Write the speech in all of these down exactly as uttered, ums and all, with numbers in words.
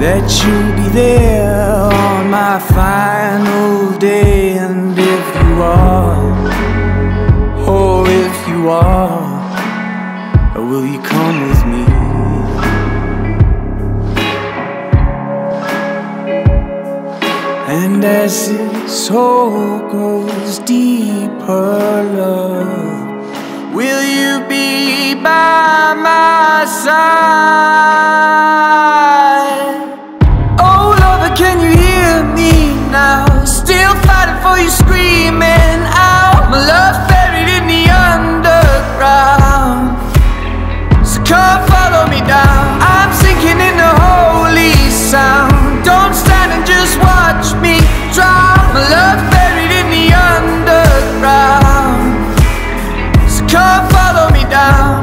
that you'll be there on my final day. And if you are, oh, if you are, will you come with me? And as this soul grows deeper, love, will you be by my side? Oh, lover, can you hear me now? Still fighting for you, screaming out. My love buried in the underground. So come follow me down. I'm sinking in the holy sound. Don't stand and just watch me drown. My love buried in the underground. So come follow me down.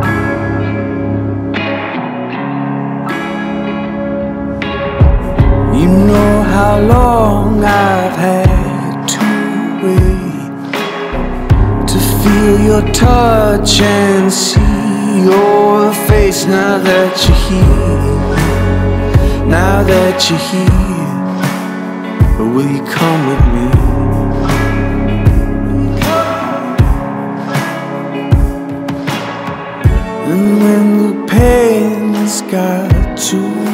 You know how long I've had to wait to feel your touch and see your face. Now that you're here, now that you're here, will you come with me? And when the pain's got too